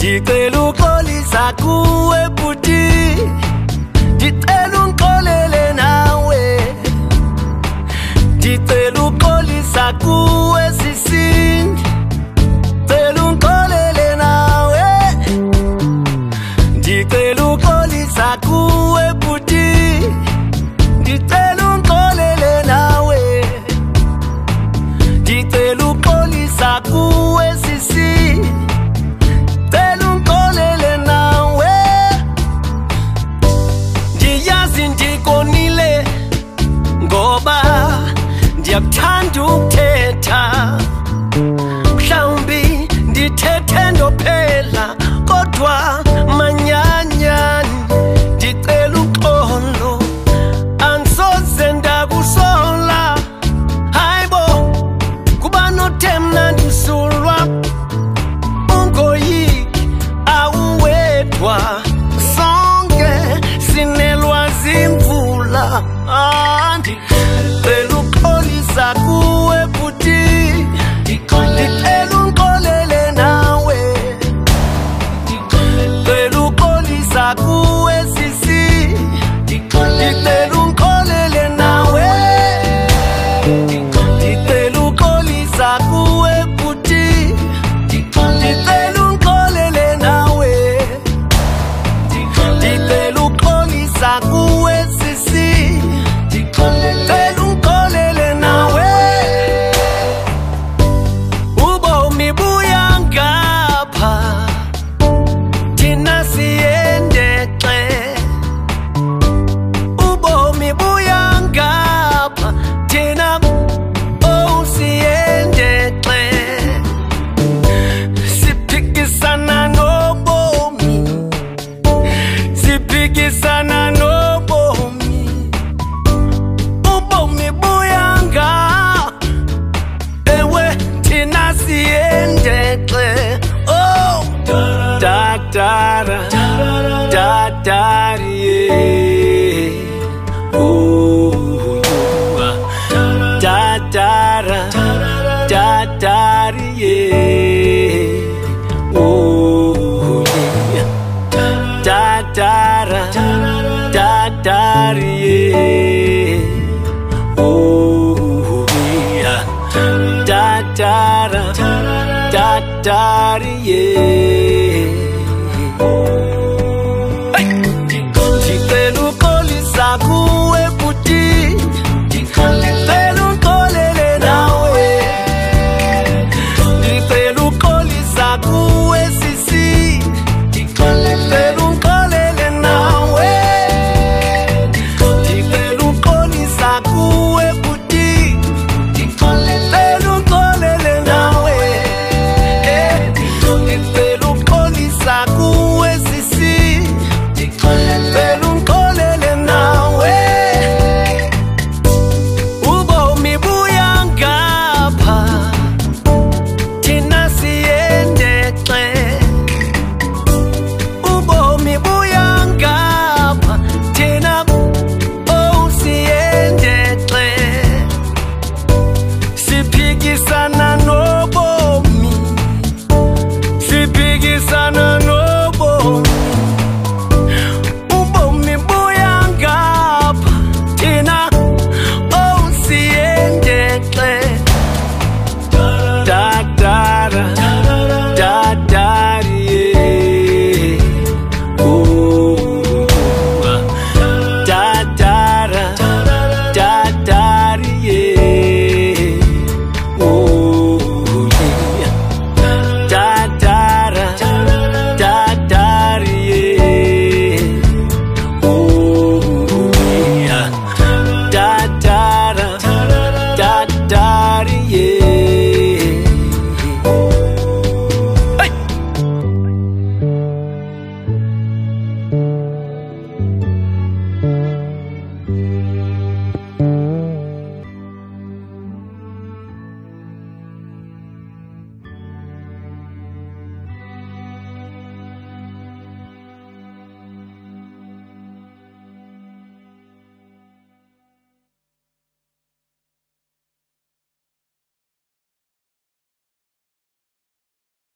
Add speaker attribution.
Speaker 1: Ndicela uxolisa kuwe bhuti, ndicela ungixolele nawe. Ndicela uxolisa kuwe sisi, ndicela ungixolele nawe. Ndicela uxolisa kuwe bhuti, ndicela ungixolele nawe. Ndicela uxolisa kuwe sisi, ndicela ungixolele nawe. Ndiyazi ndikonile ngoba ndiyakuthanda ukuthetha, mhlawumbi ndithethe ndophela kodwa manyanyani. Ndicela uxolo, andisoze ndakusola. Hayibo, kuba nothe mna ndimsulwa, ungoyiki awuwedwa, sonke sinelwa zimvula. Ndicela uxolisa kuwe bhuti, ndicela ungixolele nawe. Ndicela uxolisa kuwe sisi, ndicela ungixolele nawe. Ndicela uxolisa kuwe bhuti, ndicela ungixolele nawe. Ndicela uxolisa kuwe sisi, ndicela ungixolele nawe. Ubomi buya ngapha, thina siyendexe. Ubomi buya ngapha, thina siyendexe. Siphikisana nobomi, siphikisana nobomi. Ubomi buya ngapha, ewe thina siyendexe. Oh, da-da-da, da-da-da, yeah. Oh, da-da-da, da-da-da, yeah. Oh, yeah. Da-da-da, da-da-da, yeah. Oh, yeah. Da-da-da, da-da-da, yeah.